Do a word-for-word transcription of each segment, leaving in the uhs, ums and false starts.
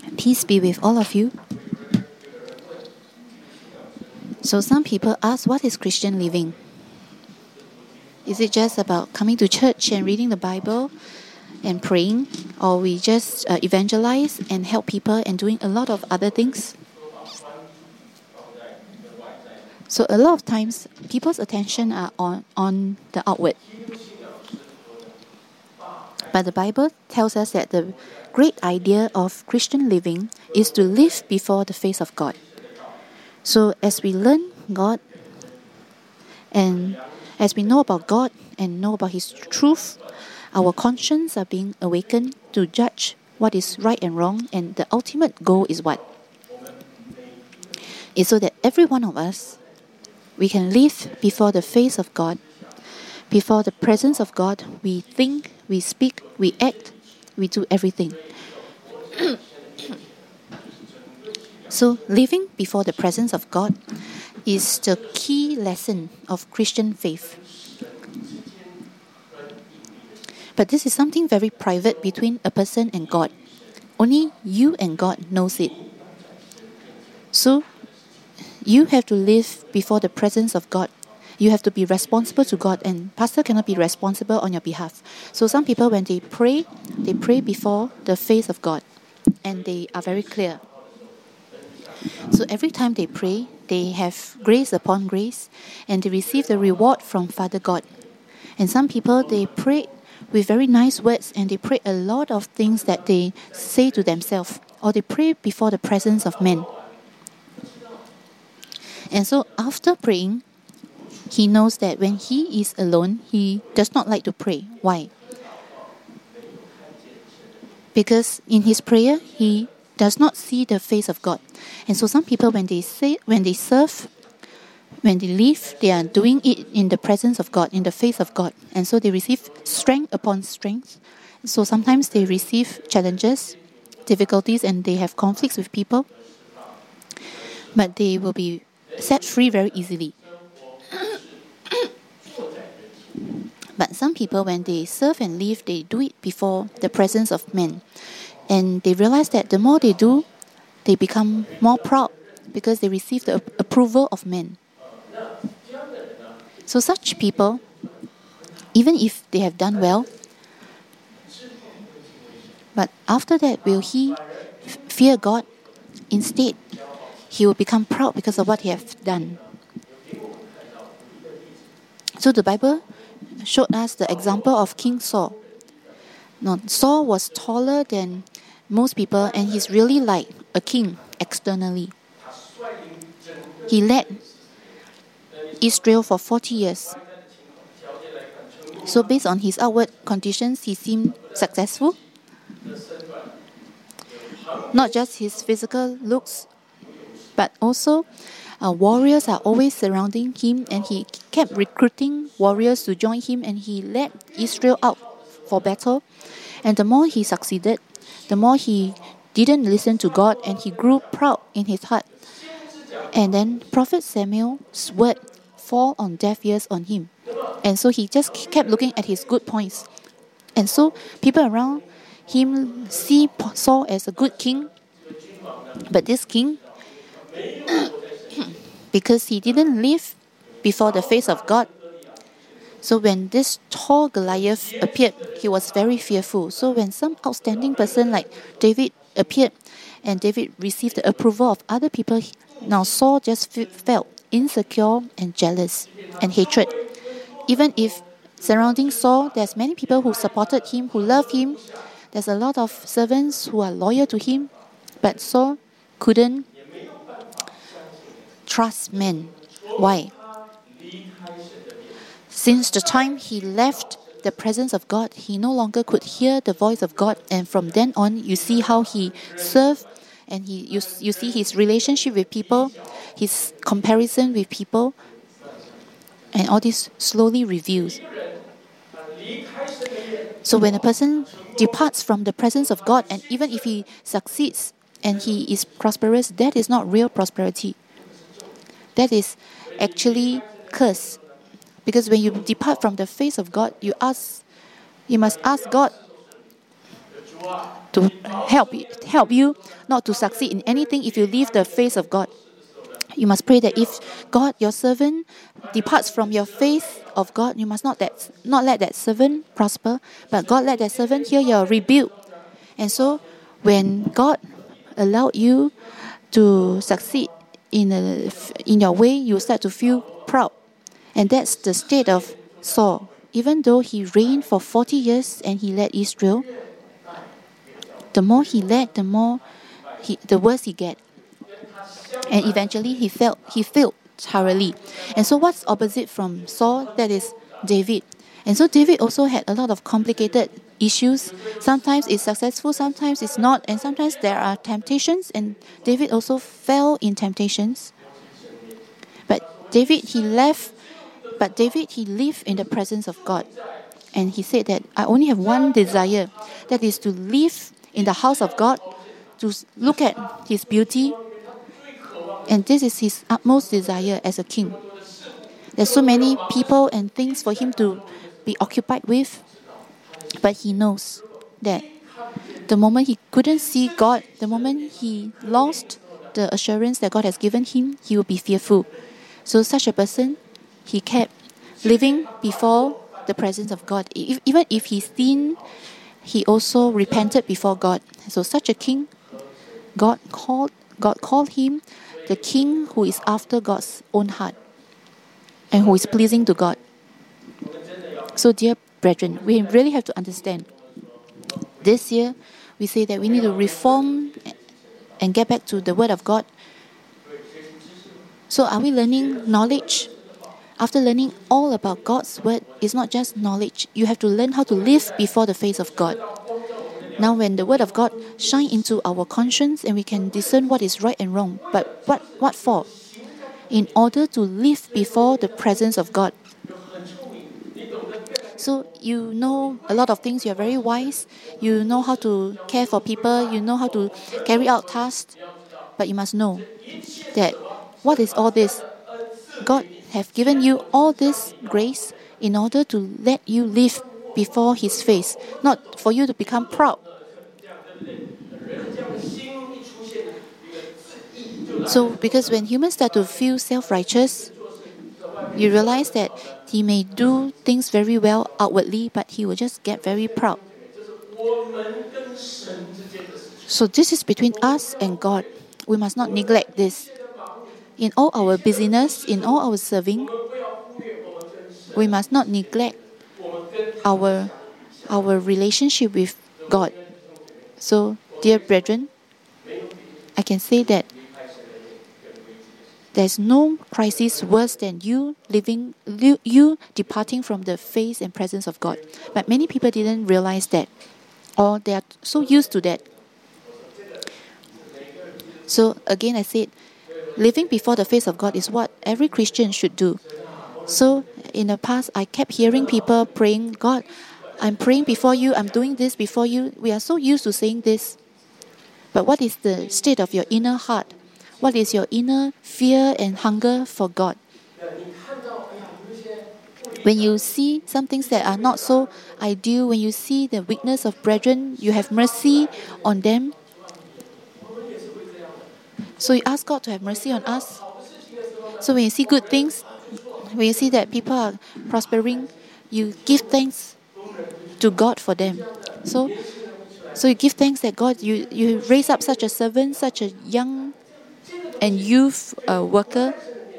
Peace be with all of you. So some people ask, what is Christian living? Is it just about coming to church and reading the Bible and praying? Or we just uh, evangelize and help people and doing a lot of other things? So a lot of times, people's attention are on, on the outward. But the Bible tells us that the great idea of Christian living is to live before the face of God. So as we learn God and as we know about God and know about His truth, our conscience are being awakened to judge what is right and wrong, and the ultimate goal is what? Is so that every one of us, we can live before the face of God, before the presence of God. We think, we speak, we act, we do everything. So living before the presence of God is the key lesson of Christian faith. But this is something very private between a person and God. Only you and God knows it. So you have to live before the presence of God. You have to be responsible to God, and pastor cannot be responsible on your behalf. So some people, when they pray, they pray before the face of God, and they are very clear. So every time they pray, they have grace upon grace, and they receive the reward from Father God. And some people, they pray with very nice words, and they pray a lot of things that they say to themselves, or they pray before the presence of men. And so after praying, he knows that when he is alone, he does not like to pray. Why? Because in his prayer, he does not see the face of God. And so some people, when they say, when they serve, when they live, they are doing it in the presence of God, in the face of God. And so they receive strength upon strength. So sometimes they receive challenges, difficulties, and they have conflicts with people. But they will be set free very easily. But some people, when they serve and live, they do it before the presence of men. And they realize that the more they do, they become more proud because they receive the approval of men. So such people, even if they have done well, but after that, will he fear God? Instead, he will become proud because of what he has done. So the Bible showed us the example of King Saul. Now, Saul was taller than most people, and he's really like a king externally. He led Israel for forty years. So based on his outward conditions, he seemed successful. Not just his physical looks, but also uh, warriors are always surrounding him, and he kept recruiting warriors to join him, and he led Israel out for battle. And the more he succeeded, the more he didn't listen to God, and he grew proud in his heart. And then Prophet Samuel's word fall on deaf ears on him. And so he just kept looking at his good points. And so people around him see Saul as a good king. But this king, because he didn't live before the face of God, so when this tall Goliath appeared, he was very fearful. So when some outstanding person like David appeared, and David received the approval of other people, now Saul just felt insecure and jealous and hatred. Even if surrounding Saul, there's many people who supported him, who love him. There's a lot of servants who are loyal to him. But Saul couldn't trust men. Why? Since the time he left the presence of God, he no longer could hear the voice of God. And from then on, you see how he served, and he you, you see his relationship with people, his comparison with people, and all this slowly reveals. So when a person departs from the presence of God, and even if he succeeds and he is prosperous, that is not real prosperity. That is actually curse. Because when you depart from the face of God, you ask, you must ask God, to help help you not to succeed in anything if you leave the face of God. You must pray that if God, your servant, departs from your faith of God, you must not that not let that servant prosper, but God let that servant hear your rebuke. And so, when God allowed you to succeed in a, in your way, you start to feel proud, and that's the state of Saul. Even though he reigned for forty years and he led Israel, the more he led, the more he, the worse he get. And eventually he felt he failed thoroughly. And so what's opposite from Saul? That is David. And so David also had a lot of complicated issues. Sometimes it's successful, sometimes it's not, and sometimes there are temptations, and David also fell in temptations. But David he left but David he lived in the presence of God. And he said that I only have one desire, that is to live in the house of God, to look at his beauty. And this is his utmost desire as a king. There's so many people and things for him to be occupied with, but he knows that the moment he couldn't see God, the moment he lost the assurance that God has given him, he will be fearful. So such a person, he kept living before the presence of God. If, even if he sinned, he also repented before God. So such a king, God called God called him the king who is after God's own heart and who is pleasing to God. So dear brethren, we really have to understand. This year, we say that we need to reform and get back to the Word of God. So are we learning knowledge? After learning all about God's Word, it's not just knowledge. You have to learn how to live before the face of God. Now when the Word of God shines into our conscience and we can discern what is right and wrong. But what, what for? In order to live before the presence of God. So you know a lot of things, you are very wise, you know how to care for people, you know how to carry out tasks, but you must know that what is all this? God have given you all this grace in order to let you live before His face, not for you to become proud. So because when humans start to feel self-righteous, you realize that he may do things very well outwardly, but he will just get very proud. So this is between us and God. We must not neglect this. In all our busyness, in all our serving, we must not neglect our, our relationship with God. So, dear brethren, I can say that there's no crisis worse than you living, you departing from the face and presence of God. But many people didn't realize that, or they are so used to that. So again, I said, living before the face of God is what every Christian should do. So in the past, I kept hearing people praying, God, I'm praying before you, I'm doing this before you. We are so used to saying this. But what is the state of your inner heart? What is your inner fear and hunger for God? When you see some things that are not so ideal, when you see the weakness of brethren, you have mercy on them. So you ask God to have mercy on us. So when you see good things, when you see that people are prospering, you give thanks to God for them. So, so you give thanks that God, you, you raise up such a servant, such a young and youth uh, worker.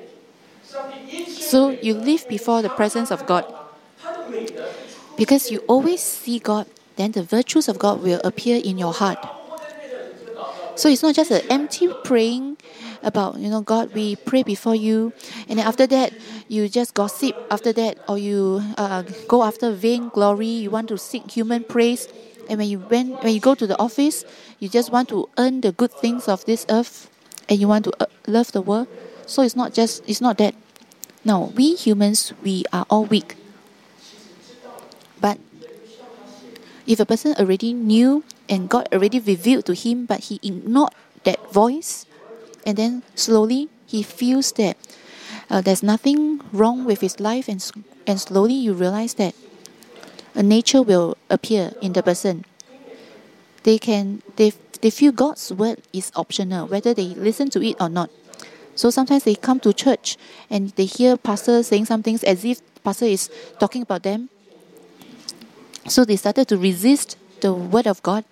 So you live before the presence of God. Because you always see God, then the virtues of God will appear in your heart. So it's not just an empty praying about, you know, God, we pray before you, and then after that, you just gossip after that, or you uh, go after vain glory, you want to seek human praise, and when you when, when you go to the office, you just want to earn the good things of this earth, and you want to uh, love the world. So it's not just, it's not that. No, we humans, we are all weak. But if a person already knew and God already revealed to him, but he ignored that voice, and then slowly he feels that uh, there's nothing wrong with his life, and and slowly you realize that a nature will appear in the person. they can they they feel God's word is optional, whether they listen to it or not. So sometimes they come to church and they hear pastor saying some things as if pastor is talking about them. So they started to resist the word of God.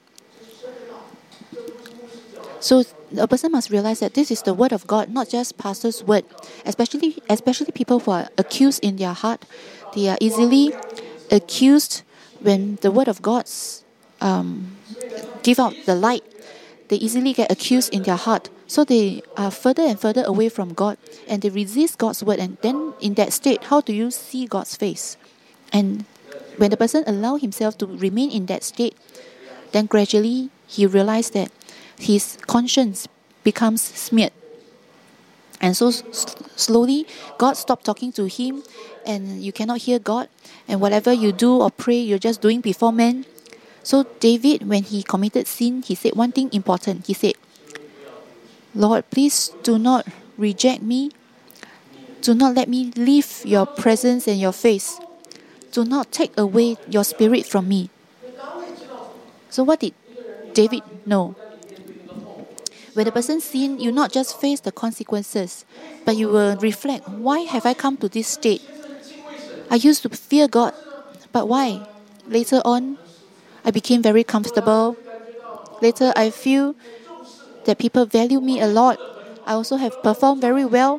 So a person must realize that this is the word of God, not just pastor's word. Especially, especially people who are accused in their heart, they are easily accused when the word of God um, give out the light. They easily get accused in their heart. So they are further and further away from God, and they resist God's word. And then in that state, how do you see God's face? And when the person allows himself to remain in that state, then gradually he realized that his conscience becomes smeared. And so s- slowly, God stopped talking to him, and you cannot hear God. And whatever you do or pray, you're just doing before men. So David, when he committed sin, he said one thing important. He said, Lord, please do not reject me. Do not let me leave your presence and your face. Do not take away your spirit from me. So what did David know? When a person sin, you not just face the consequences, but you will reflect, why have I come to this state? I used to fear God, but why? Later on, I became very comfortable. Later, I feel that people value me a lot. I also have performed very well.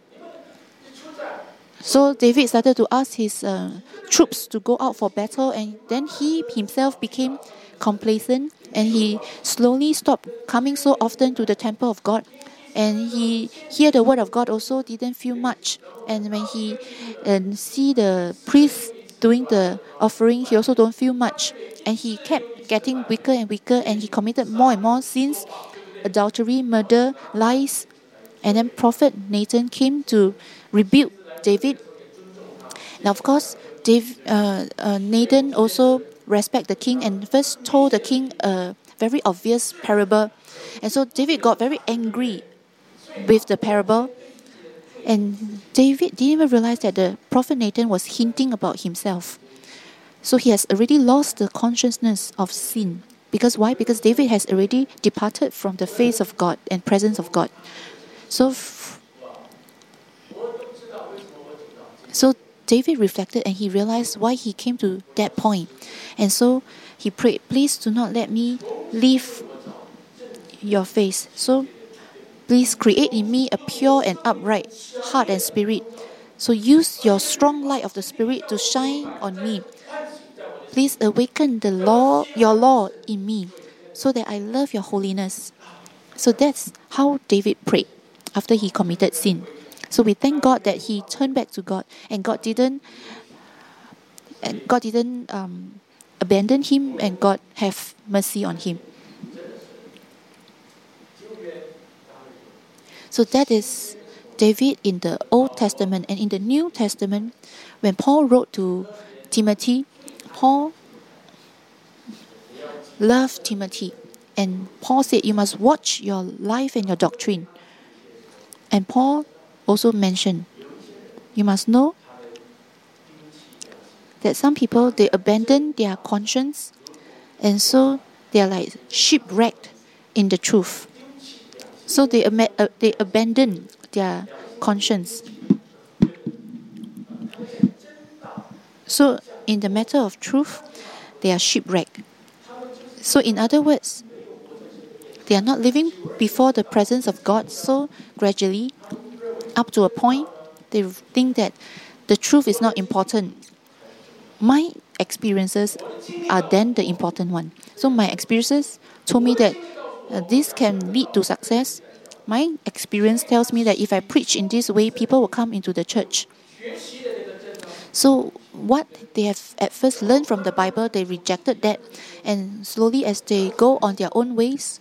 So David started to ask his uh, troops to go out for battle, and then he himself became complacent, and he slowly stopped coming so often to the temple of God, and he hear the word of God also didn't feel much. And when he uh, see the priest doing the offering, he also don't feel much, and he kept getting weaker and weaker, and he committed more and more sins, adultery, murder, lies. And then prophet Nathan came to rebuke David. Now, of course, Dave, uh, uh, Nathan also respect the king and first told the king a very obvious parable. And so David got very angry with the parable. And David didn't even realize that the prophet Nathan was hinting about himself. So he has already lost the consciousness of sin. Because why? Because David has already departed from the face of God and presence of God. So, f- so David reflected and he realized why he came to that point. And so he prayed, please do not let me leave your face. So please create in me a pure and upright heart and spirit. So use your strong light of the spirit to shine on me. Please awaken the law, your law in me, so that I love your holiness. So that's how David prayed after he committed sin. So we thank God that he turned back to God, and God didn't, and God didn't um, abandon him, and God have mercy on him. So that is David in the Old Testament. And in the New Testament, when Paul wrote to Timothy, Paul loved Timothy, and Paul said, you must watch your life and your doctrine. And Paul also mentioned, you must know that some people, they abandon their conscience, and so they are like shipwrecked in the truth. So they, am- uh, they abandon their conscience. So in the matter of truth, they are shipwrecked. So in other words, they are not living before the presence of God. So gradually, up to a point, they think that the truth is not important. My experiences are then the important one. So my experiences told me that uh, this can lead to success. My experience tells me that if I preach in this way, people will come into the church. So what they have at first learned from the Bible, they rejected that. And slowly as they go on their own ways,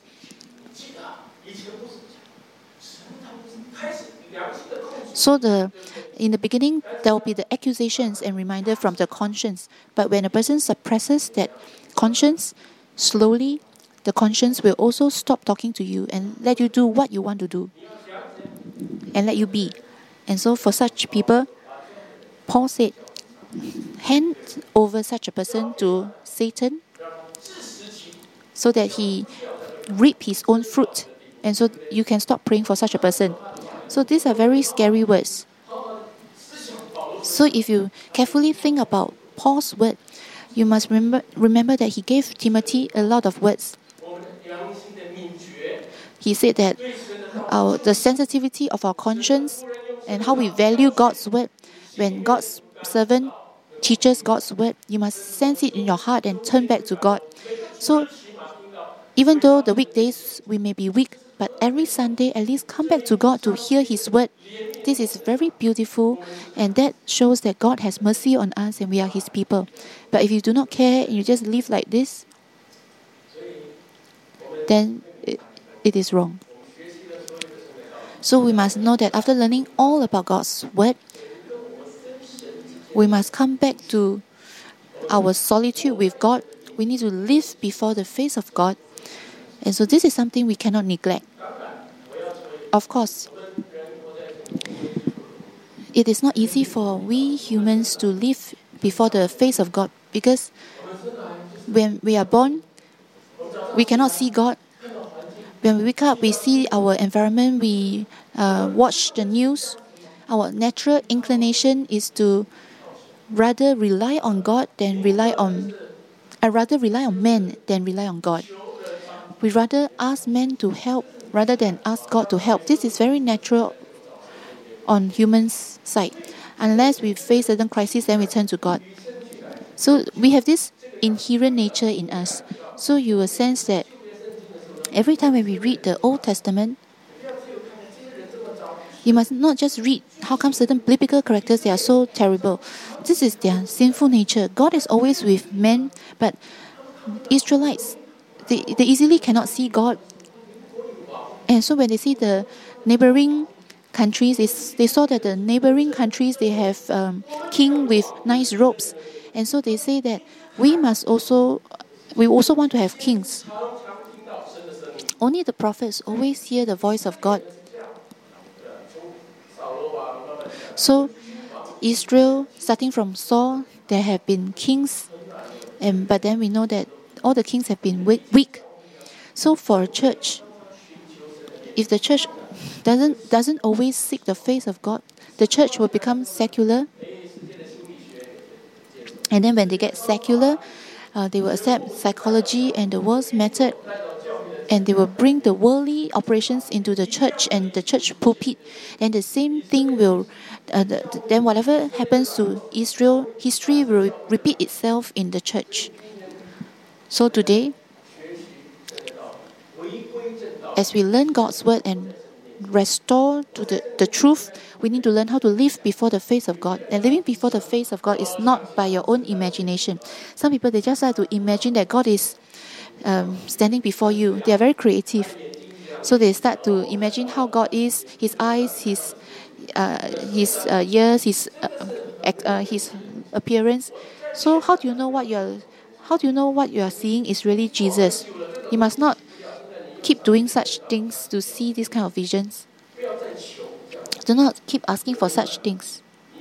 so the in the beginning, there will be the accusations and reminder from the conscience. But when a person suppresses that conscience, slowly the conscience will also stop talking to you and let you do what you want to do and let you be. And so for such people, Paul said, hand over such a person to Satan so that he reap his own fruit. And so you can stop praying for such a person. So these are very scary words. So if you carefully think about Paul's word, you must remember, remember that he gave Timothy a lot of words. He said that our, the sensitivity of our conscience and how we value God's word, when God's servant teaches God's word, you must sense it in your heart and turn back to God. So even though the weekdays we may be weak, but every Sunday at least come back to God to hear His word. This is very beautiful, and that shows that God has mercy on us and we are His people. But if you do not care and you just live like this, then it, it is wrong. So we must know that after learning all about God's word, we must come back to our solitude with God. We need to live before the face of God. And so this is something we cannot neglect. Of course, it is not easy for we humans to live before the face of God, because when we are born, we cannot see God. When we wake up, we see our environment, we uh, watch the news. Our natural inclination is to rather rely on God than rely on, I rather rely on men than rely on God. We rather ask men to help rather than ask God to help. This is very natural on humans' side. Unless we face certain crises, then we turn to God. So we have this inherent nature in us. So you will sense that every time when we read the Old Testament, you must not just read how come certain biblical characters, they are so terrible. This is their sinful nature. God is always with men, but Israelites, they, they easily cannot see God. And so when they see the neighboring countries, they, they saw that the neighboring countries, they have um, king with nice robes. And so they say that we must also, we also want to have kings. Only the prophets always hear the voice of God. So Israel, starting from Saul, there have been kings, and but then we know that all the kings have been weak. So for a church, if the church doesn't doesn't always seek the face of God, the church will become secular. And then when they get secular, uh, they will accept psychology and the world's method, and they will bring the worldly operations into the church and the church pulpit. And the same thing will, uh, the, then whatever happens to Israel, history will repeat itself in the church. So today, as we learn God's word and restore to the, the truth, we need to learn how to live before the face of God. And living before the face of God is not by your own imagination. Some people, they just like to imagine that God is um, standing before you. They are very creative. So they start to imagine how God is, His eyes, His uh, His uh, ears, His uh, uh, His appearance. So how do you know what you are? How do you know what you are seeing is really Jesus? You must not keep doing such things to see these kind of visions. Do not keep asking for such things.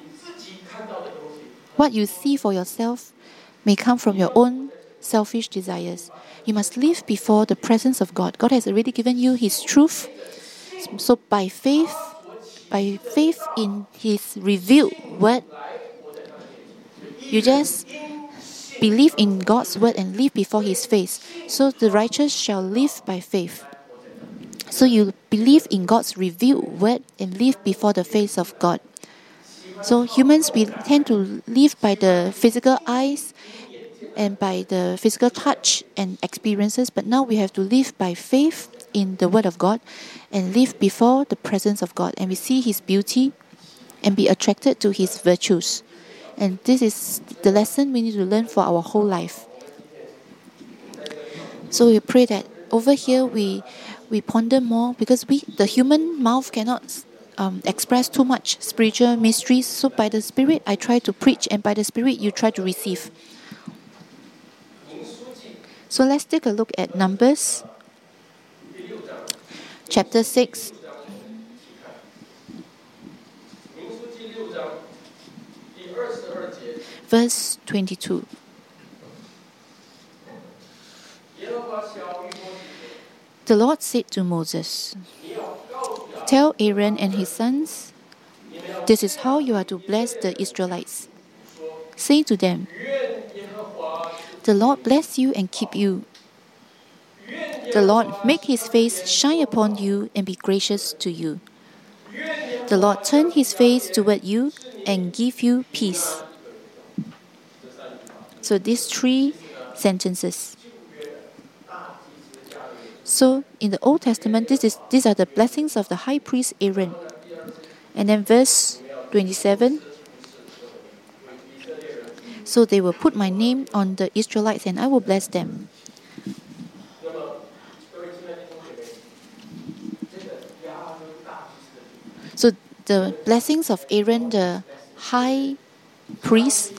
What you see for yourself may come from your own selfish desires. You must live before the presence of God. God has already given you His truth. So by faith, by faith in His revealed word, you just believe in God's word and live before His face. So the righteous shall live by faith. So you believe in God's revealed word and live before the face of God. So humans, we tend to live by the physical eyes and by the physical touch and experiences, but now we have to live by faith in the word of God and live before the presence of God, and we see His beauty and be attracted to His virtues. And this is the lesson we need to learn for our whole life. So we pray that over here we we ponder more, because we the human mouth cannot um, express too much spiritual mysteries. So by the Spirit I try to preach, and by the Spirit you try to receive. So let's take a look at Numbers chapter six. Verse twenty-two. The Lord said to Moses, "Tell Aaron and his sons, this is how you are to bless the Israelites. Say to them, the Lord bless you and keep you. The Lord make his face shine upon you and be gracious to you. The Lord turn his face toward you and give you peace." So these three sentences. So in the Old Testament, this is these are the blessings of the high priest Aaron. And then verse twenty-seven. So they will put my name on the Israelites and I will bless them. So the blessings of Aaron, the high priest.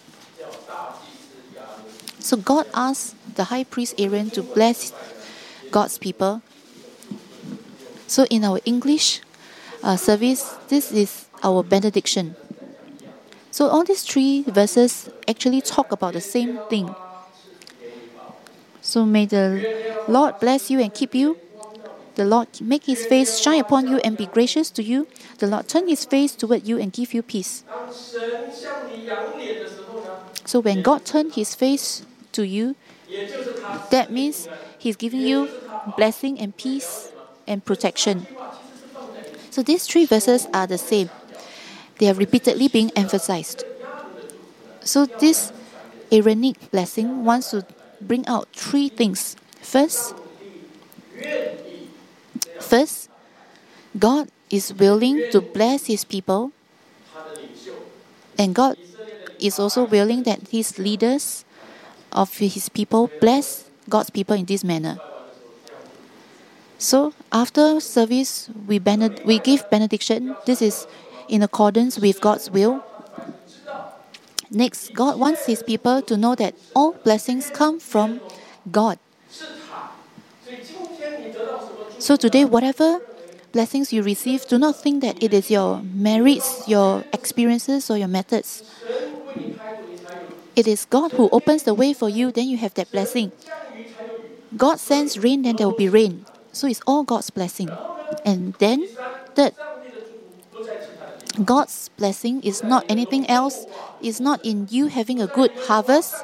So God asked the high priest Aaron to bless God's people. So in our English uh, service, this is our benediction. So all these three verses actually talk about the same thing. So may the Lord bless you and keep you. The Lord make his face shine upon you and be gracious to you. The Lord turn his face toward you and give you peace. So when God turned his face to you, that means he's giving you blessing and peace and protection. So these three verses are the same. They are repeatedly being emphasized. So this Aaronic blessing wants to bring out three things. First, first, God is willing to bless his people, and God is also willing that his leaders of his people bless God's people in this manner. So after service, we bened- we give benediction. This is in accordance with God's will. Next, God wants his people to know that all blessings come from God. So today, whatever blessings you receive, do not think that it is your merits, your experiences, or your methods. It is God who opens the way for you, then you have that blessing. God sends rain, then there will be rain. So it's all God's blessing. And then, third, God's blessing is not anything else. It's not in you having a good harvest.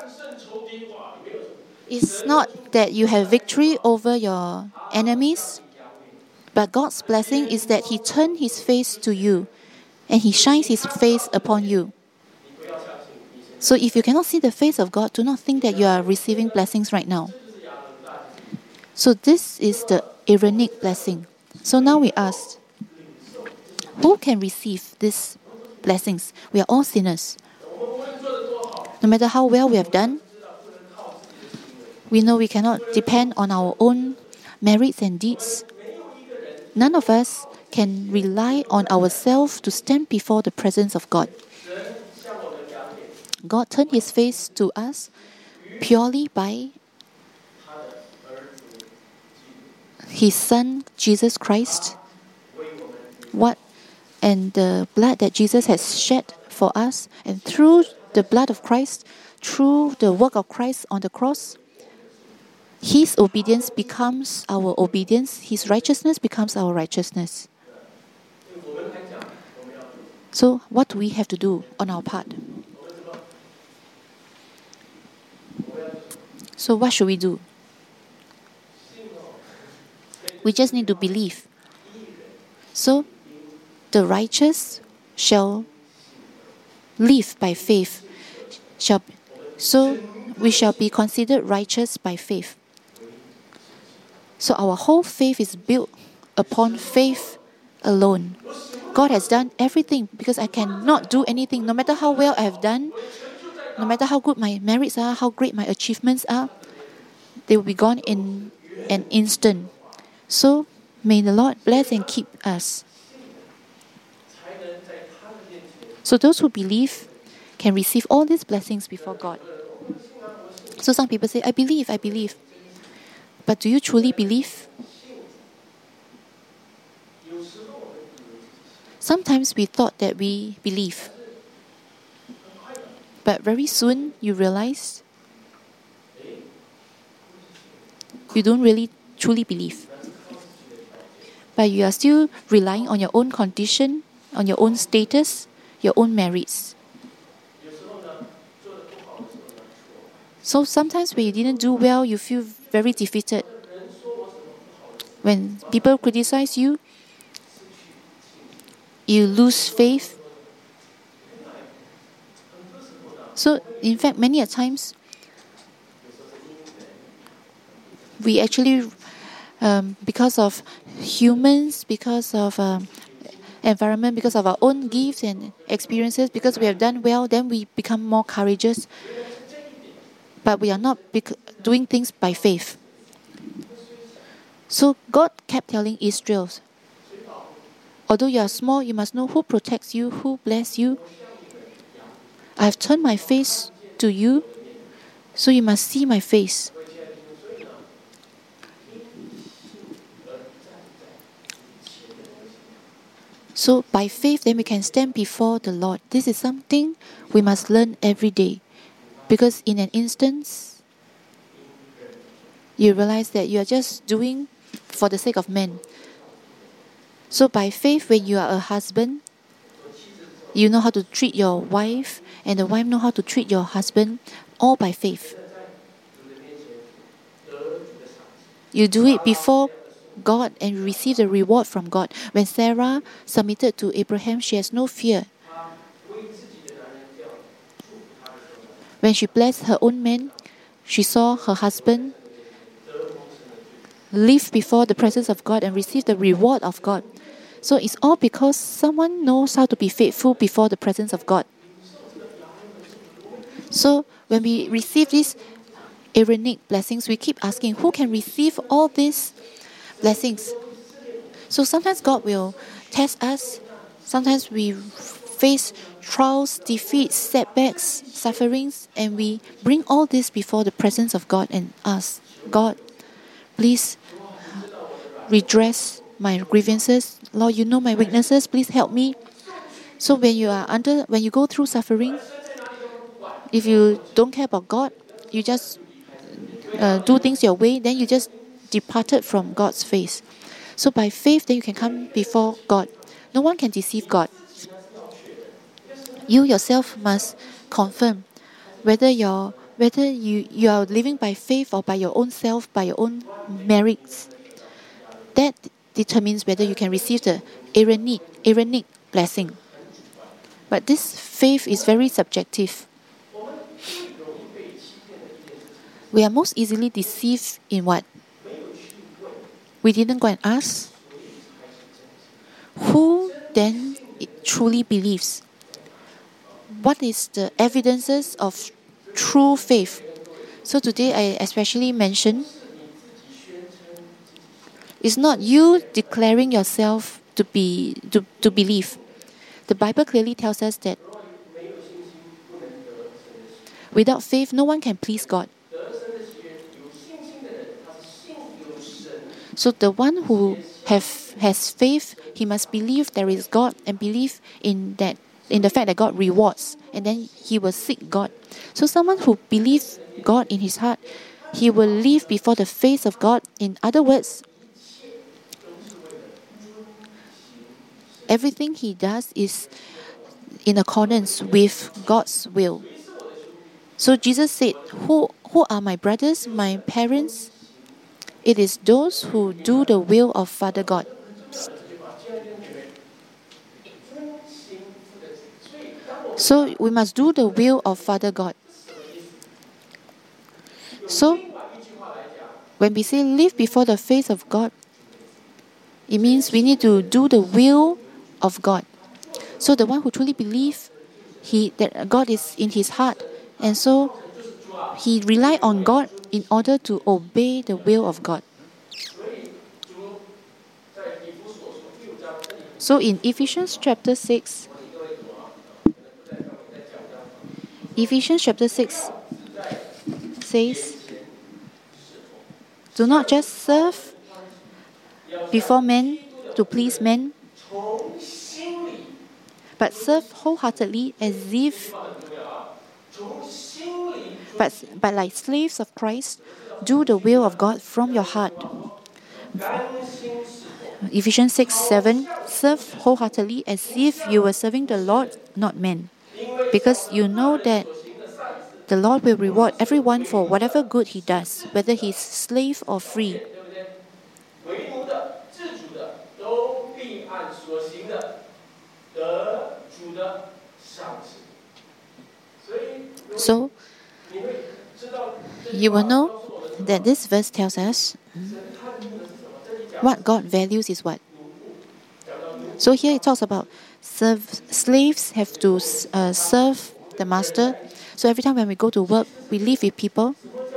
It's not that you have victory over your enemies. But God's blessing is that he turns his face to you and he shines his face upon you. So if you cannot see the face of God, do not think that you are receiving blessings right now. So this is the Aaronic blessing. So now we ask, who can receive these blessings? We are all sinners. No matter how well we have done, we know we cannot depend on our own merits and deeds. None of us can rely on ourselves to stand before the presence of God. God turned his face to us purely by his Son, Jesus Christ. What and the blood that Jesus has shed for us, and through the blood of Christ, through the work of Christ on the cross, his obedience becomes our obedience, his righteousness becomes our righteousness. So what do we have to do on our part? So what should we do? We just need to believe. So the righteous shall live by faith. Shall, so we shall be considered righteous by faith. So our whole faith is built upon faith alone. God has done everything because I cannot do anything. No matter how well I have done, no matter how good my merits are, how great my achievements are, they will be gone in an instant. So may the Lord bless and keep us. So those who believe can receive all these blessings before God. So some people say, I believe, I believe. But do you truly believe? Sometimes we thought that we believe. But very soon you realize you don't really truly believe. But you are still relying on your own condition, on your own status, your own merits. So sometimes when you didn't do well, you feel very defeated. When people criticize you, you lose faith. So, in fact, many a times, we actually, um, because of humans, because of um, environment, because of our own gifts and experiences, because we have done well, then we become more courageous. But we are not bec- doing things by faith. So God kept telling Israel, although you are small, you must know who protects you, who bless you. I have turned my face to you, so you must see my face. So by faith, then we can stand before the Lord. This is something we must learn every day. Because in an instance, you realize that you are just doing for the sake of men. So by faith, when you are a husband, you know how to treat your wife, and the wife know how to treat your husband, all by faith. You do it before God and receive the reward from God. When Sarah submitted to Abraham, she has no fear. When she blessed her own man, she saw her husband live before the presence of God and receive the reward of God. So it's all because someone knows how to be faithful before the presence of God. So when we receive these Aaronic blessings, we keep asking, who can receive all these blessings? So sometimes God will test us. Sometimes we face trials, defeats, setbacks, sufferings, and we bring all this before the presence of God and ask, God, please redress my grievances. Lord, you know my weaknesses. Please help me. So when you are under, when you go through suffering, if you don't care about God, you just uh, do things your way, then you just departed from God's face. So by faith, then you can come before God. No one can deceive God. You yourself must confirm whether you're whether you, you are living by faith or by your own self, by your own merits. That determines whether you can receive the Aaronic, Aaronic blessing. But this faith is very subjective. We are most easily deceived in what? We didn't go and ask. Who then truly believes? What is the evidences of true faith? So today I especially mention, it's not you declaring yourself to be to, to believe. The Bible clearly tells us that without faith, no one can please God. So the one who have has faith, he must believe there is God and believe in that in the fact that God rewards, and then he will seek God. So someone who believes God in his heart, he will live before the face of God. In other words, everything he does is in accordance with God's will. So Jesus said, who, who are my brothers, my parents? It is those who do the will of Father God. So we must do the will of Father God. So when we say live before the face of God, it means we need to do the will of God. So the one who truly believes he that God is in his heart, and so he rely on God in order to obey the will of God. So in Ephesians chapter six, Ephesians chapter six says, do not just serve before men to please men, but serve wholeheartedly as if, but, but like slaves of Christ, do the will of God from your heart. Ephesians six seven, serve wholeheartedly as if you were serving the Lord, not men, because you know that the Lord will reward everyone for whatever good he does, whether he's slave or free. So, you will know that this verse tells us what God values is what. So here it talks about serve, slaves have to uh, serve the master. So every time when we go to work, we live with people.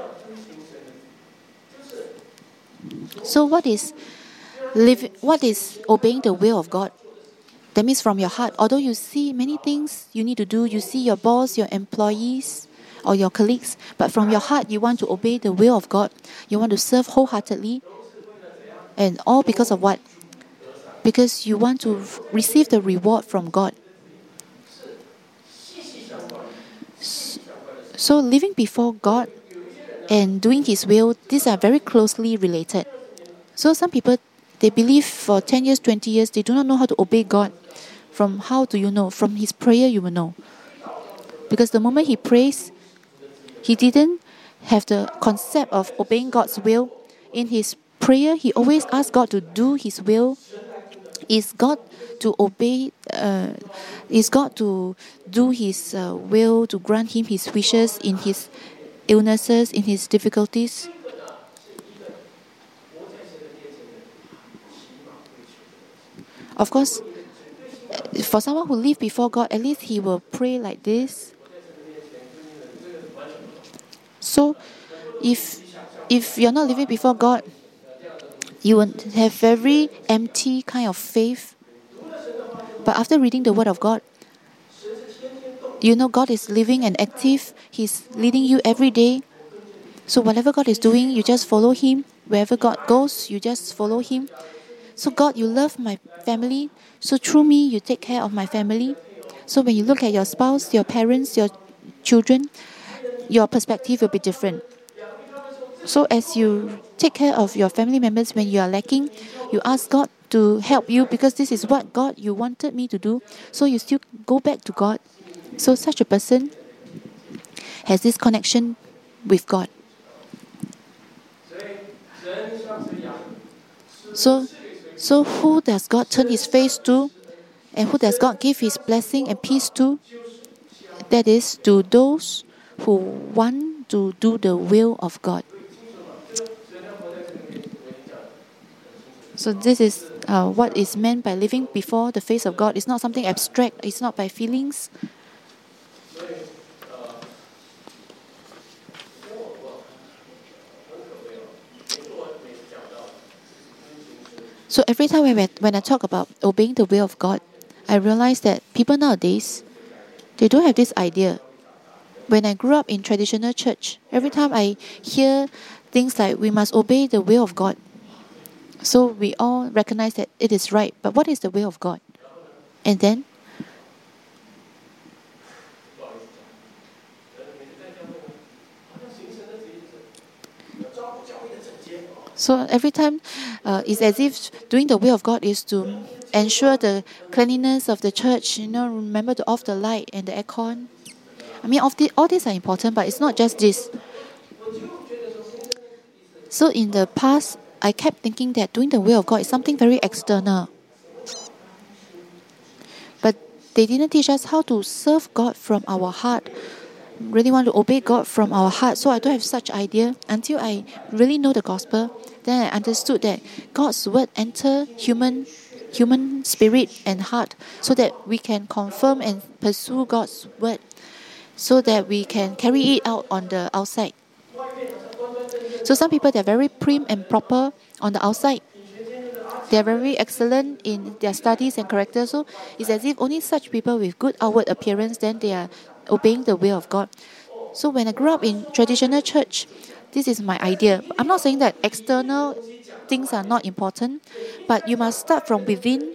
So what is live, what is obeying the will of God? That means from your heart. Although you see many things you need to do, you see your boss, your employees, or your colleagues, but from your heart you want to obey the will of God. You want to serve wholeheartedly, and all because of what? Because you want to receive the reward from God. So living before God and doing His will, these are very closely related. So some people, they believe for ten years, twenty years, they do not know how to obey God. From how do you know? From his prayer you will know. Because the moment he prays, he didn't have the concept of obeying God's will. In his prayer, he always asked God to do his will. Is God to obey, uh, is God to do his uh, will, to grant him his wishes in his illnesses, in his difficulties? Of course, for someone who lives before God, at least he will pray like this. So, if if you're not living before God, you will have very empty kind of faith. But after reading the Word of God, you know God is living and active. He's leading you every day. So whatever God is doing, you just follow Him. Wherever God goes, you just follow Him. So God, you love my family. So through me, you take care of my family. So when you look at your spouse, your parents, your children, your perspective will be different. So as you take care of your family members when you are lacking, you ask God to help you because this is what God you wanted me to do. So you still go back to God. So such a person has this connection with God. So, so who does God turn His face to? And who does God give His blessing and peace to? That is to those who want to do the will of God. So this is uh, what is meant by living before the face of God. It's not something abstract. It's not by feelings. So every time when I, when I talk about obeying the will of God, I realize that people nowadays, they don't have this idea. When I grew up in traditional church, every time I hear things like we must obey the will of God, so we all recognize that it is right. But what is the will of God? And then, so every time uh, it's as if doing the will of God is to ensure the cleanliness of the church. You know, remember to off the light and the aircon. I mean, all, the, all these are important, but it's not just this. So in the past, I kept thinking that doing the will of God is something very external. But they didn't teach us how to serve God from our heart. Really want to obey God from our heart. So I don't have such idea until I really know the gospel. Then I understood that God's word enter human human spirit and heart so that we can confirm and pursue God's word so that we can carry it out on the outside. So some people, they're very prim and proper on the outside. They're very excellent in their studies and character. So it's as if only such people with good outward appearance, then they are obeying the will of God. So when I grew up in traditional church, this is my idea. I'm not saying that external things are not important, but you must start from within.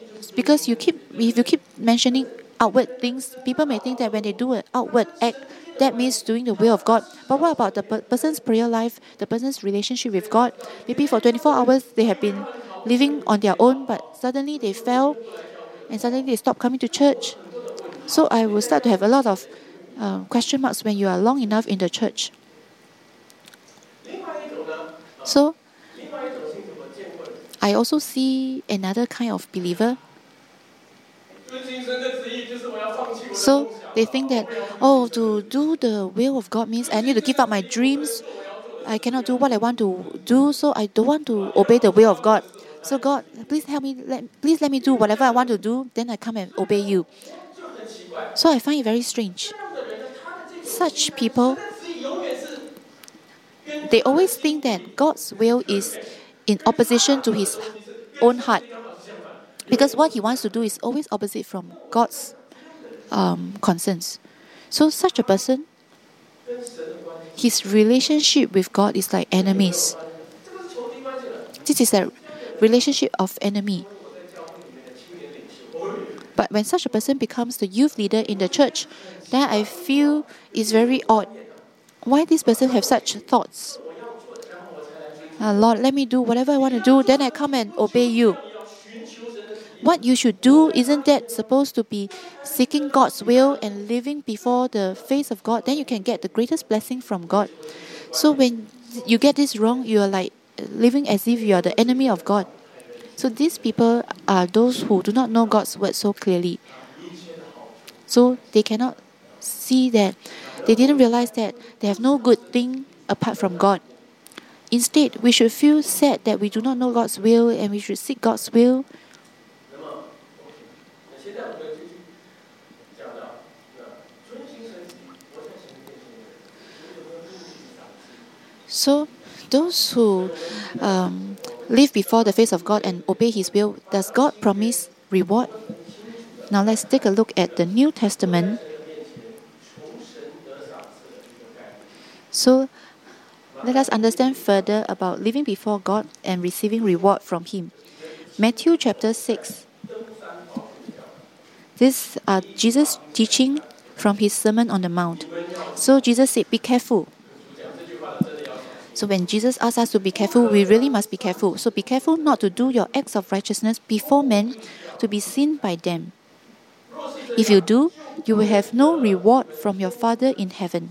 Because you keep, if you keep mentioning outward things, people may think that when they do an outward act, that means doing the will of God. But what about the per- person's prayer life, the person's relationship with God? Maybe for twenty-four hours they have been living on their own, but suddenly they fell and suddenly they stopped coming to church. So I will start to have a lot of uh, question marks when you are long enough in the church. So I also see another kind of believer. So they think that, oh, to do the will of God means I need to give up my dreams. I cannot do what I want to do, so I don't want to obey the will of God. So God, please help me. Let, please let me do whatever I want to do. Then I come and obey you. So I find it very strange. Such people, they always think that God's will is in opposition to his own heart. Because what he wants to do is always opposite from God's um, concerns. So such a person, his relationship with God is like enemies. This is a relationship of enemy. But when such a person becomes the youth leader in the church, then I feel it's very odd. Why this person have such thoughts? Uh, Lord, let me do whatever I want to do, then I come and obey you. What you should do, isn't that supposed to be seeking God's will and living before the face of God? Then you can get the greatest blessing from God. So when you get this wrong, you are like living as if you are the enemy of God. So these people are those who do not know God's word so clearly. So they cannot see that, they didn't realize that they have no good thing apart from God. Instead, we should feel sad that we do not know God's will and we should seek God's will. So, those who um, live before the face of God and obey His will, does God promise reward? Now let's take a look at the New Testament. So, let us understand further about living before God and receiving reward from Him. Matthew chapter six. This are Jesus' teaching from His Sermon on the Mount. So Jesus said, be careful. So when Jesus asks us to be careful, we really must be careful. So be careful not to do your acts of righteousness before men to be seen by them. If you do, you will have no reward from your Father in heaven.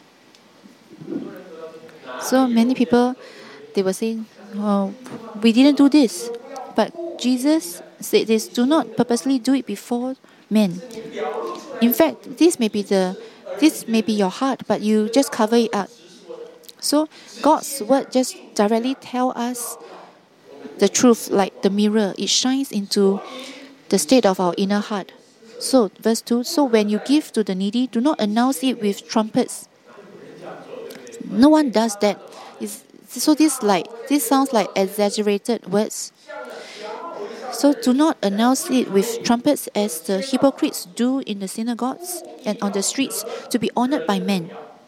So many people, they were saying, oh, we didn't do this. But Jesus said this, do not purposely do it before men. In fact, this may be the, this may be your heart, but you just cover it up. So God's word just directly tell us the truth like the mirror. It shines into the state of our inner heart. So verse two, so when you give to the needy, do not announce it with trumpets. No one does that. It's, so this like this sounds like exaggerated words. So do not announce it with trumpets as the hypocrites do in the synagogues and on the streets to be honored by men.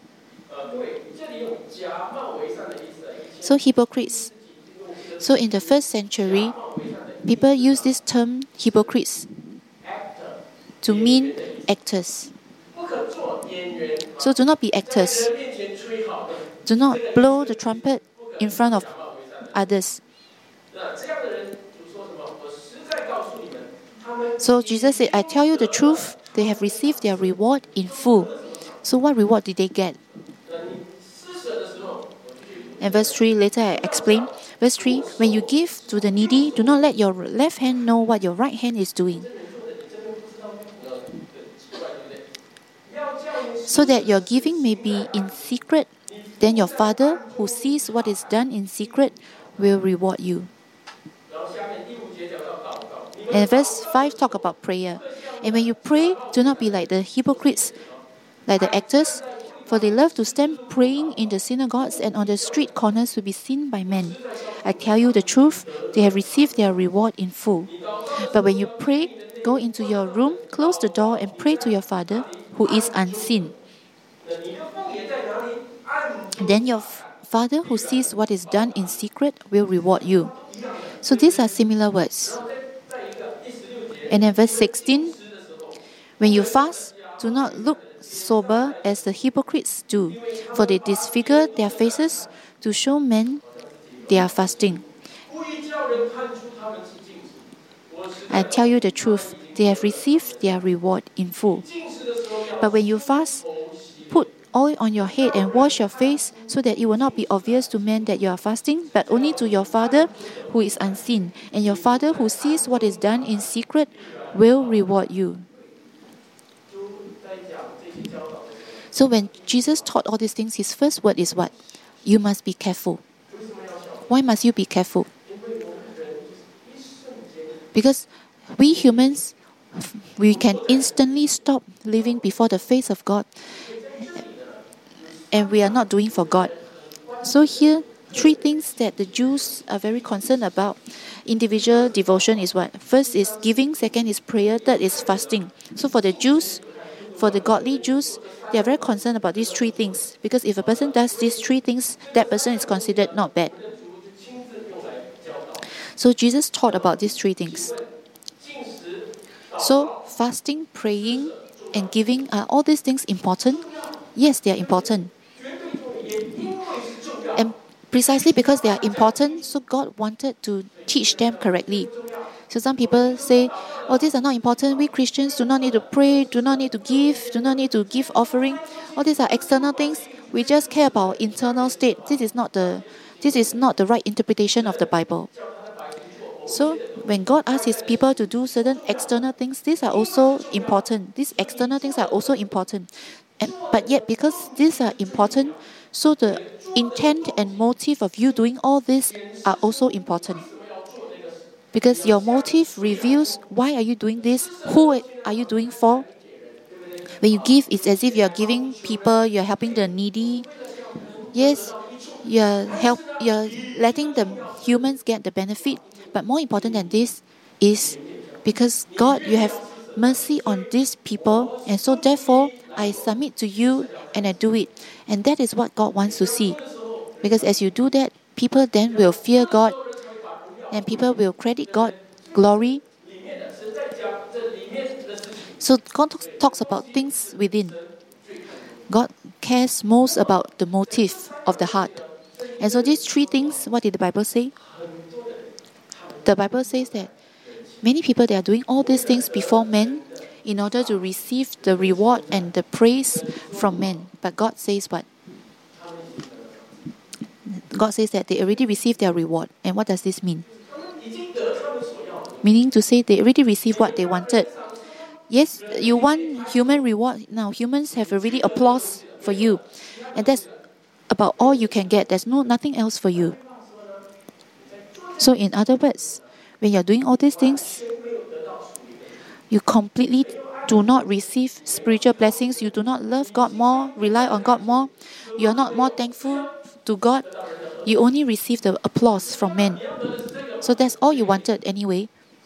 So hypocrites. So in the first century, people use this term hypocrites to mean actors. So do not be actors. Do not blow the trumpet in front of others. So Jesus said, I tell you the truth, they have received their reward in full. So what reward did they get? And verse three, later I explain. Verse three, when you give to the needy, do not let your left hand know what your right hand is doing, so that your giving may be in secret. Then your Father, who sees what is done in secret, will reward you. And verse five talk about prayer. And when you pray, do not be like the hypocrites, like the actors, for they love to stand praying in the synagogues and on the street corners to be seen by men. I tell you the truth, they have received their reward in full. But when you pray, go into your room, close the door, and pray to your Father, who is unseen. Then your Father, who sees what is done in secret, will reward you. So these are similar words. And then verse sixteen, when you fast, do not look sober as the hypocrites do, for they disfigure their faces to show men they are fasting. I tell you the truth, they have received their reward in full. But when you fast, put oil on your head and wash your face, so that it will not be obvious to men that you are fasting, but only to your Father who is unseen. And your Father who sees what is done in secret will reward you. So when Jesus taught all these things, his first word is what? You must be careful. Why must you be careful? Because we humans, we can instantly stop living before the face of God, and we are not doing for God. So here, three things that the Jews are very concerned about. Individual devotion is what? First is giving, second is prayer, third is fasting. So for the Jews, for the godly Jews, they are very concerned about these three things, because if a person does these three things, that person is considered not bad. So Jesus taught about these three things. So fasting, praying, and giving, are all these things important? Yes, they are important. And precisely because they are important, so God wanted to teach them correctly. So some people say, oh, these are not important. We Christians do not need to pray, do not need to give, do not need to give offering. All these are external things. We just care about our internal state. This is not the, this is not the right interpretation of the Bible. So when God asks his people to do certain external things, these are also important. These external things are also important. And, but yet, because these are important, so the intent and motive of you doing all this are also important. Because your motive reveals why are you doing this, who are you doing for. When you give, it's as if you are giving people, you are helping the needy. Yes, you are help, you are letting the humans get the benefit. But more important than this is because God, you have mercy on these people, and so therefore I submit to you and I do it. And that is what God wants to see. Because as you do that, people then will fear God, and people will credit God glory. So God talks, talks about things within. God cares most about the motive of the heart. And so these three things, what did the Bible say? The Bible says that many people, they are doing all these things before men in order to receive the reward and the praise from men. But God says what? God says that they already received their reward. And what does this mean? Meaning to say they already received what they wanted. Yes, you want human reward. Now humans have already applause for you. And that's about all you can get. There's no nothing else for you. So in other words, when you're doing all these things, you completely do not receive spiritual blessings. You do not love God more, rely on God more. You are not more thankful to God. You only receive the applause from men. So that's all you wanted anyway.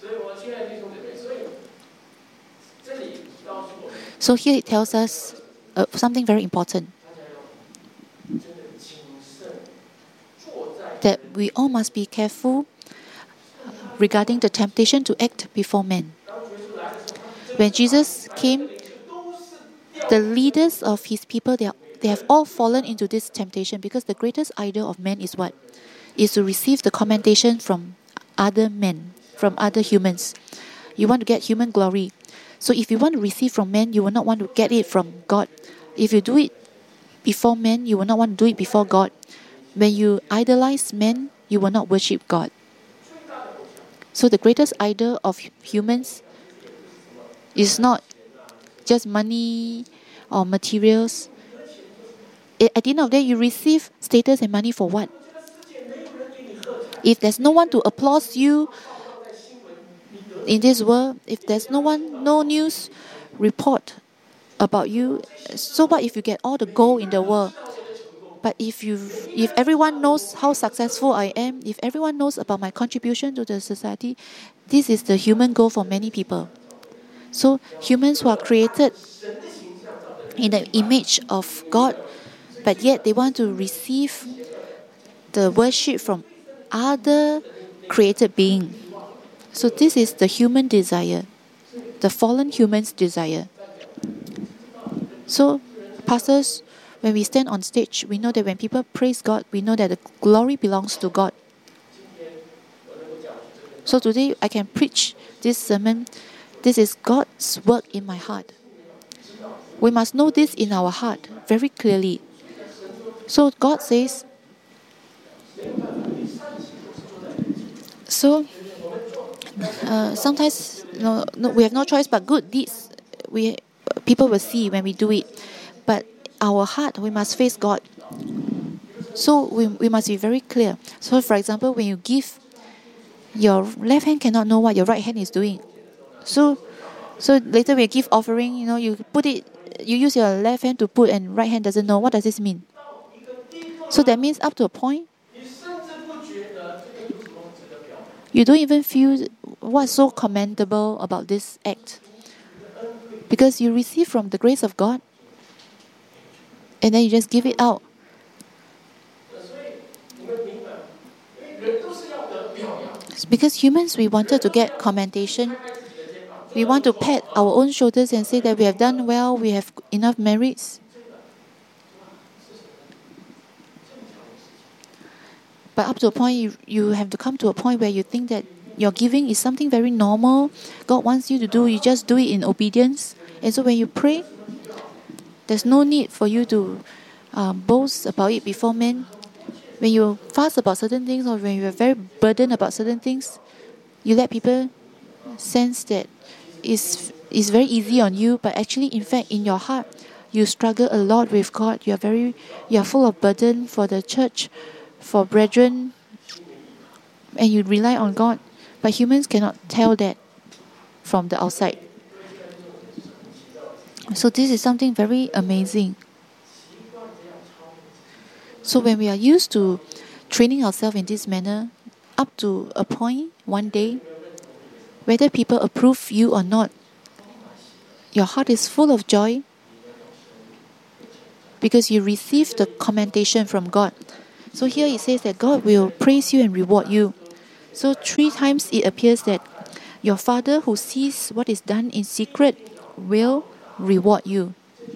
So here it tells us uh, something very important. That we all must be careful regarding the temptation to act before men. When Jesus came, the leaders of his people, they, are, they have all fallen into this temptation, because the greatest idol of man is what? Is to receive the commendation from other men, from other humans. You want to get human glory. So if you want to receive from men, you will not want to get it from God. If you do it before men, you will not want to do it before God. When you idolize men, you will not worship God. So the greatest idol of humans is not just money or materials. At the end of the day, you receive status and money for what? If there's no one to applaud you in this world, if there's no one, no news report about you, so what if you get all the gold in the world? But if you, if everyone knows how successful I am, if everyone knows about my contribution to the society, this is the human goal for many people. So humans who are created in the image of God, but yet they want to receive the worship from other created beings. So this is the human desire, the fallen human's desire. So, pastors, when we stand on stage, we know that when people praise God, we know that the glory belongs to God. So today I can preach this sermon. This is God's work in my heart. We must know this in our heart very clearly. So God says, so uh, sometimes no, no, we have no choice but good deeds. We people will see when we do it, but our heart, we must face God. So we we must be very clear. So for example, when you give, your left hand cannot know what your right hand is doing. So so later when you give offering, you know, you put it, you use your left hand to put, and right hand doesn't know. What does this mean? So that means up to a point, you don't even feel what's so commendable about this act, because you receive from the grace of God, and then you just give it out. It's because humans, we wanted to get commendation. We want to pat our own shoulders and say that we have done well, we have enough merits. But up to a point, you, you have to come to a point where you think that your giving is something very normal. God wants you to do, you just do it in obedience. And so when you pray, there's no need for you to um, boast about it before men. When you fast about certain things, or when you're very burdened about certain things, you let people sense that it's, it's very easy on you, but actually, in fact, in your heart, you struggle a lot with God. You are very, you are full of burden for the church, for brethren, and you rely on God. But humans cannot tell that from the outside. So this is something very amazing. So when we are used to training ourselves in this manner, up to a point, one day, whether people approve you or not, your heart is full of joy because you receive the commendation from God. So here it says that God will praise you and reward you. So three times it appears that your Father who sees what is done in secret will reward you.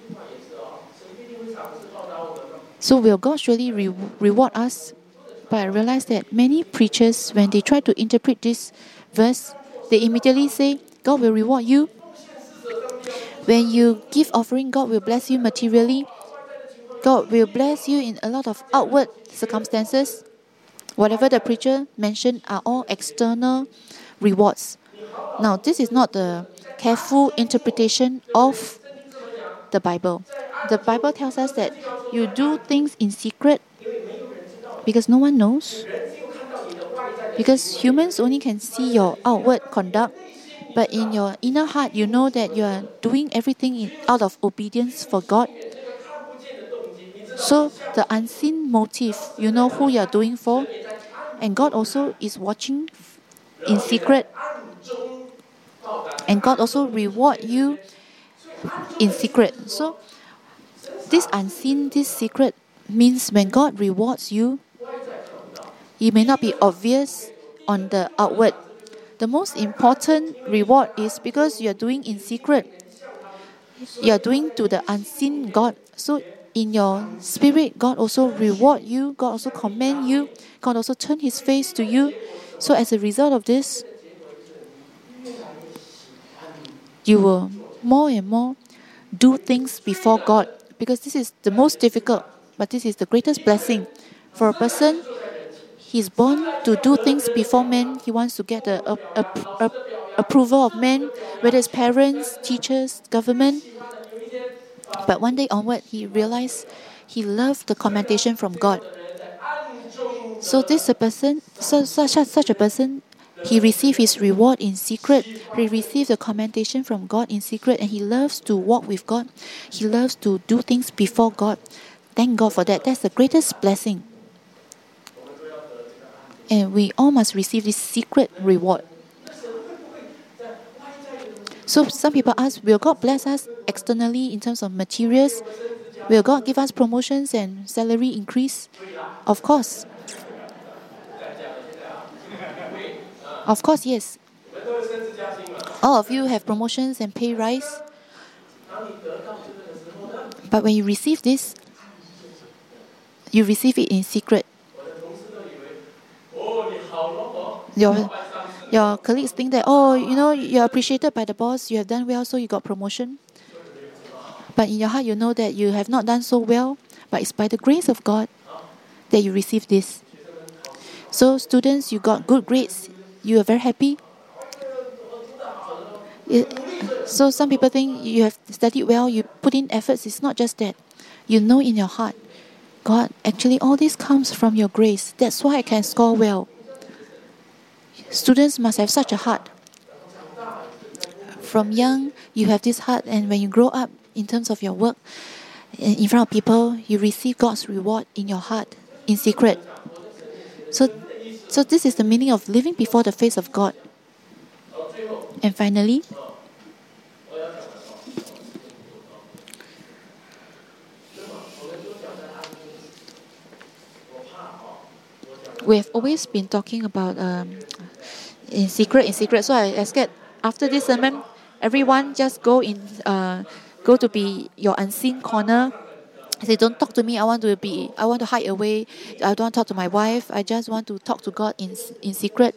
So will God surely re- reward us? But I realize that many preachers, when they try to interpret this verse, they immediately say, God will reward you. When you give offering, God will bless you materially. God will bless you in a lot of outward circumstances. Whatever the preacher mentioned are all external rewards. Now, this is not the careful interpretation of the Bible. The Bible tells us that you do things in secret because no one knows. Because humans only can see your outward conduct, but in your inner heart, you know that you are doing everything in, out of obedience for God. So the unseen motive, you know who you are doing for, and God also is watching in secret, and God also reward you in secret. So this unseen, this secret means when God rewards you, it may not be obvious on the outward. The most important reward is because you are doing in secret. You are doing to the unseen God. So in your spirit, God also reward you. God also commend you. God also turn His face to you. So as a result of this, you will more and more do things before God, because this is the most difficult, but this is the greatest blessing. For a person, he's born to do things before men. He wants to get the uh, uh, uh, approval of men, whether it's parents, teachers, government. But one day onward, he realized he loved the commendation from God. So this a person, so, such, such a person, he received his reward in secret. He received the commendation from God in secret, and he loves to walk with God. He loves to do things before God. Thank God for that. That's the greatest blessing. And we all must receive this secret reward. So some people ask, will God bless us externally in terms of materials? Will God give us promotions and salary increase? Of course. Of course, yes. All of you have promotions and pay rise. But when you receive this, you receive it in secret. Your, your colleagues think that, oh, you know, you're appreciated by the boss, you have done well, so you got promotion. But in your heart, you know that you have not done so well, but it's by the grace of God that you receive this. So students, you got good grades, you are very happy. It, so some people think you have studied well, you put in efforts. It's not just that. You know in your heart, God, actually all this comes from your grace. That's why I can score well. Students must have such a heart. From young, you have this heart, and when you grow up in terms of your work, in front of people, you receive God's reward in your heart, in secret. So, so this is the meaning of living before the face of God. And finally, we have always been talking about um, in secret, in secret. So I, I scared after this sermon, everyone just go in, uh, go to be your unseen corner. I say, don't talk to me. I want to be. I want to hide away. I don't want to talk to my wife. I just want to talk to God in in secret.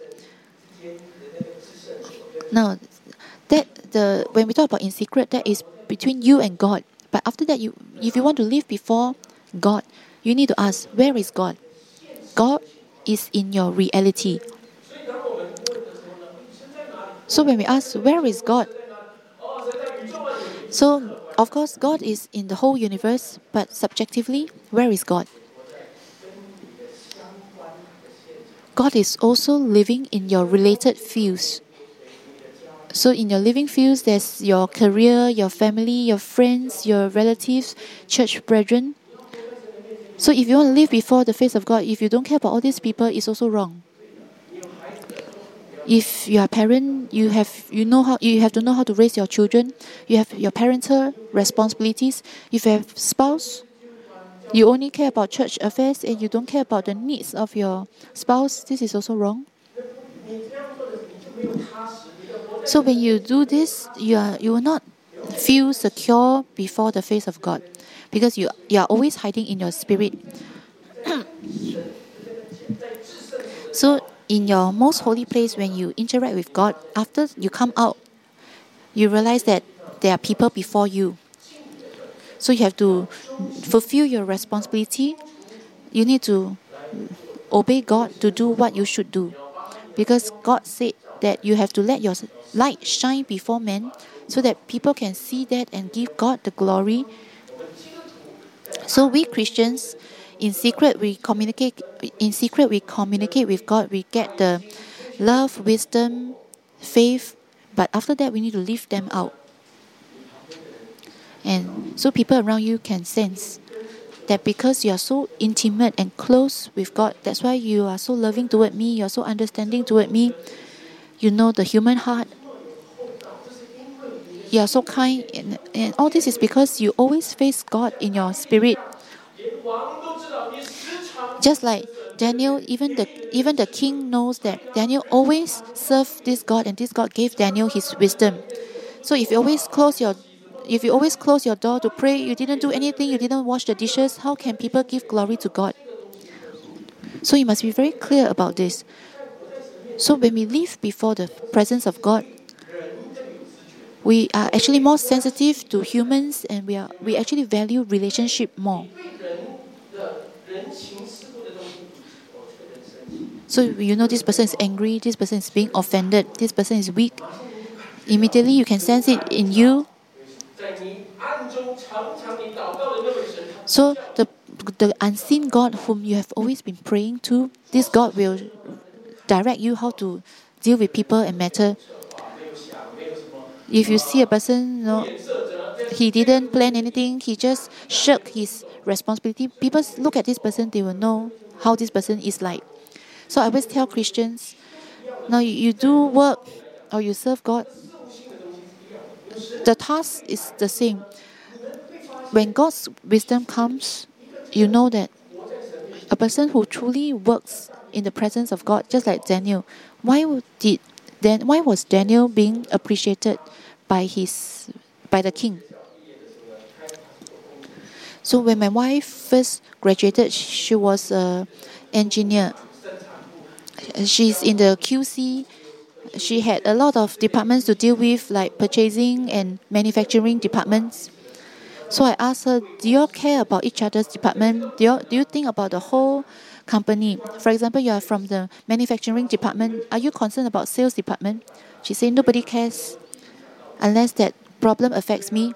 Now, that the when we talk about in secret, that is between you and God. But after that, you if you want to live before God, you need to ask, where is God? God is in your reality. So when we ask, where is God? So, of course, God is in the whole universe, but subjectively, where is God? God is also living in your related fields. So in your living fields, there's your career, your family, your friends, your relatives, church brethren. So if you want to live before the face of God, if you don't care about all these people, it's also wrong. If you are a parent, you have you know how you have to know how to raise your children. You have your parental responsibilities. If you have spouse, you only care about church affairs and you don't care about the needs of your spouse. This is also wrong. So when you do this, you are you will not feel secure before the face of God, because you you are always hiding in your spirit. So in your most holy place, when you interact with God, after you come out, you realize that there are people before you. So you have to fulfill your responsibility. You need to obey God to do what you should do, because God said that you have to let your light shine before men, so that people can see that and give God the glory. So we Christians, in secret we communicate. In secret we communicate with God. We get the love, wisdom, faith. But after that, we need to live them out, and so people around you can sense that because you are so intimate and close with God, that's why you are so loving toward me. You are so understanding toward me. You know the human heart. You are so kind, and, and all this is because you always face God in your spirit. Just like Daniel, even the even the king knows that Daniel always served this God, and this God gave Daniel his wisdom. So if you always close your if you always close your door to pray, you didn't do anything, you didn't wash the dishes, how can people give glory to God? So you must be very clear about this. So when we live before the presence of God, we are actually more sensitive to humans, and we are we actually value relationship more. So you know this person is angry, this person is being offended, this person is weak. Immediately you can sense it in you. So the the unseen God whom you have always been praying to, this God will direct you how to deal with people and matter. If you see a person, you know, he didn't plan anything, he just shirked his responsibility, people look at this person, they will know how this person is like. So I always tell Christians, now you, you do work or you serve God, the task is the same. When God's wisdom comes, you know that a person who truly works in the presence of God, just like Daniel, why did then why was Daniel being appreciated by his by the king? So when my wife first graduated, she was an engineer. She's in the Q C. She had a lot of departments to deal with, like purchasing and manufacturing departments. So I asked her, do you all care about each other's department? Do you, do you think about the whole company? For example, you are from the manufacturing department. Are you concerned about sales department? She said, nobody cares unless that problem affects me.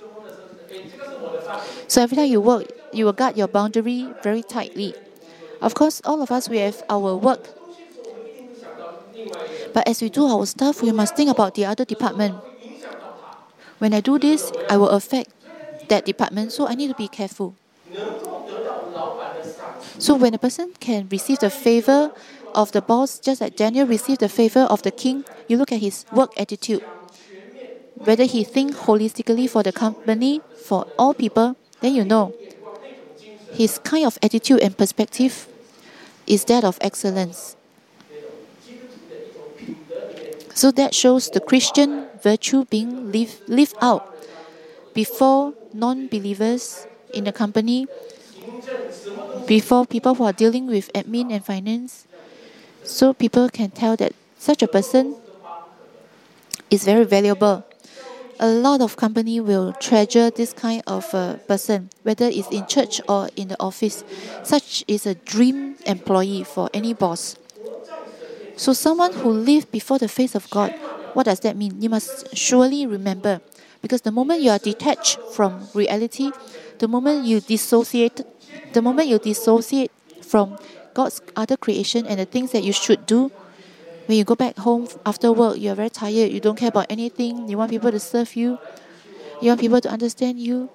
So every time you work, you will guard your boundary very tightly. Of course, all of us, we have our work. But as we do our stuff, we must think about the other department. When I do this, I will affect that department, so I need to be careful. So when a person can receive the favor of the boss, just like Daniel received the favor of the king, you look at his work attitude. Whether he thinks holistically for the company, for all people, then you know his kind of attitude and perspective is that of excellence. So that shows the Christian virtue being lived, lived out before non-believers in the company, before people who are dealing with admin and finance. So people can tell that such a person is very valuable. A lot of company will treasure this kind of uh, person, whether it's in church or in the office. Such is a dream employee for any boss. So someone who lives before the face of God, what does that mean? You must surely remember, because the moment you are detached from reality, the moment you dissociate, the moment you dissociate from God's other creation and the things that you should do, when you go back home after work, you are very tired, you don't care about anything, you want people to serve you, you want people to understand you,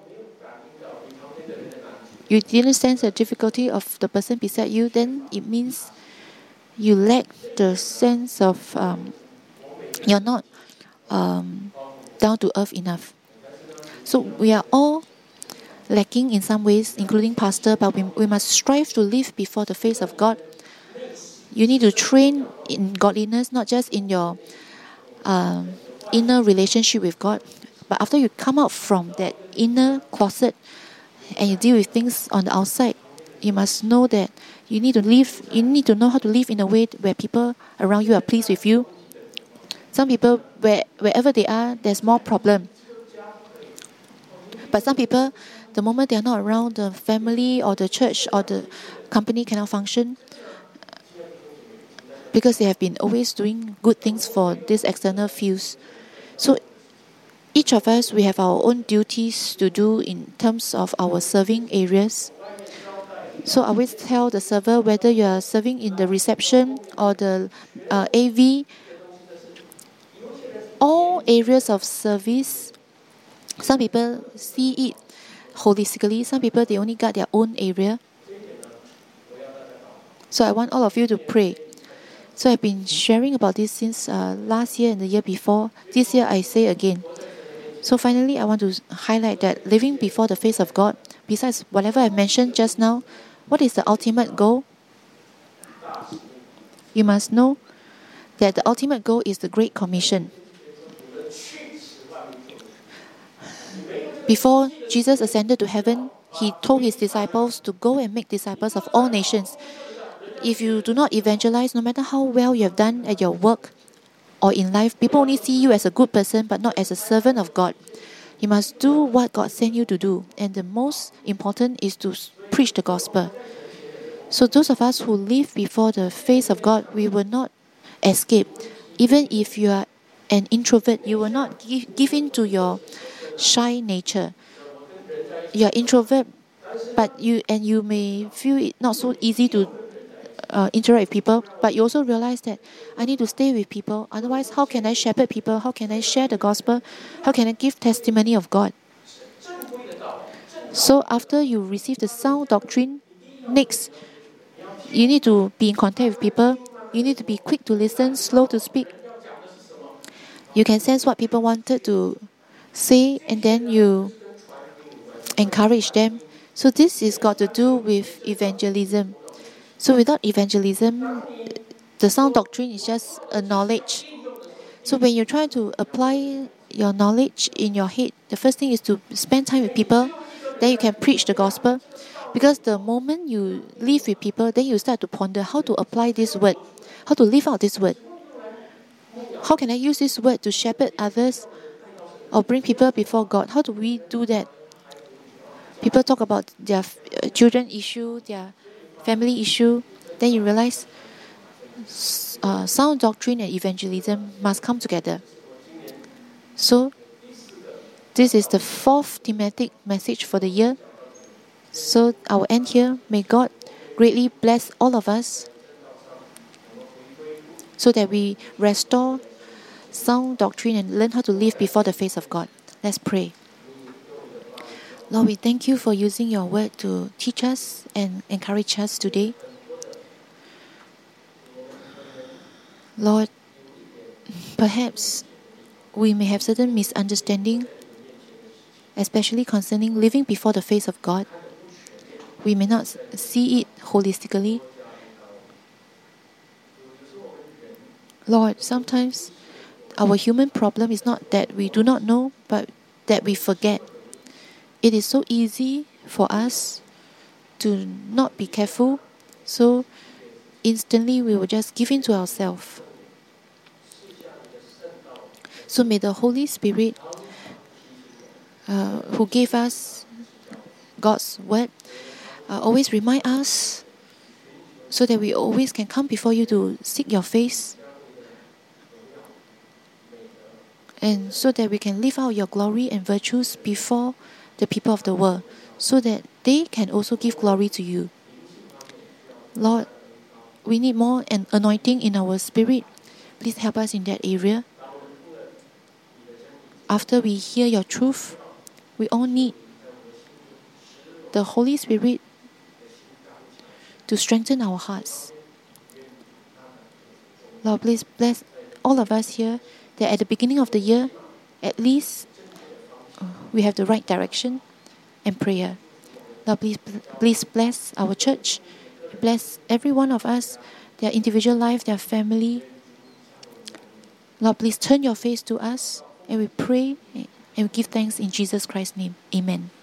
you didn't sense the difficulty of the person beside you, then it means you lack the sense of, um, you're not um, down to earth enough. So we are all lacking in some ways, including pastor, but we, we must strive to live before the face of God. You need to train in godliness, not just in your um, inner relationship with God, but after you come out from that inner closet and you deal with things on the outside, you must know that you need to live, you need to know how to live in a way where people around you are pleased with you. Some people, where, wherever they are, there's more problem. But some people, the moment they are not around, the family or the church or the company cannot function because they have been always doing good things for these external fields. So each of us, we have our own duties to do in terms of our serving areas. So I always tell the server, whether you are serving in the reception or the uh, A V, all areas of service, some people see it holistically, some people, they only got their own area. So I want all of you to pray. So I've been sharing about this since uh, last year and the year before. This year I say again. So finally, I want to highlight that living before the face of God, besides whatever I mentioned just now, what is the ultimate goal? You must know that the ultimate goal is the Great Commission. Before Jesus ascended to heaven, he told his disciples to go and make disciples of all nations. If you do not evangelize, no matter how well you have done at your work or in life, people only see you as a good person but not as a servant of God. You must do what God sent you to do, and the most important is to preach the gospel. So those of us who live before the face of God, we will not escape. Even if you are an introvert, you will not give, give in to your shy nature. You are introvert, but you and you may feel it not so easy to uh, interact with people, but you also realize that I need to stay with people. Otherwise, how can I shepherd people? How can I share the gospel? How can I give testimony of God? So after you receive the sound doctrine, next, you need to be in contact with people. You need to be quick to listen, slow to speak. You can sense what people wanted to say, and then you encourage them. So this is got to do with evangelism. So without evangelism, the sound doctrine is just a knowledge. So when you try to apply your knowledge in your head, the first thing is to spend time with people, Then you can preach the gospel. Because the moment you live with people, then you start to ponder how to apply this word, how to live out this word. How can I use this word to shepherd others or bring people before God? How do we do that? People talk about their children issue, their family issue. Then you realize uh, sound doctrine and evangelism must come together. So, this is the fourth thematic message for the year. So, I will end here. May God greatly bless all of us so that we restore sound doctrine and learn how to live before the face of God. Let's pray. Lord, we thank you for using your word to teach us and encourage us today. Lord, perhaps we may have certain misunderstanding, especially concerning living before the face of God. We may not see it holistically. Lord, sometimes our human problem is not that we do not know, but that we forget. It is so easy for us to not be careful, so instantly we will just give in to ourselves. So may the Holy Spirit, uh, who gave us God's word, uh, always remind us so that we always can come before you to seek your face, and so that we can live out your glory and virtues before the people of the world, so that they can also give glory to you. Lord, we need more an anointing in our spirit. Please help us in that area. After we hear your truth, we all need the Holy Spirit to strengthen our hearts. Lord, please bless all of us here, that at the beginning of the year, at least we have the right direction and prayer. Lord, please, please bless our church. Bless every one of us, their individual life, their family. Lord, please turn your face to us, and we pray and we give thanks in Jesus Christ's name. Amen.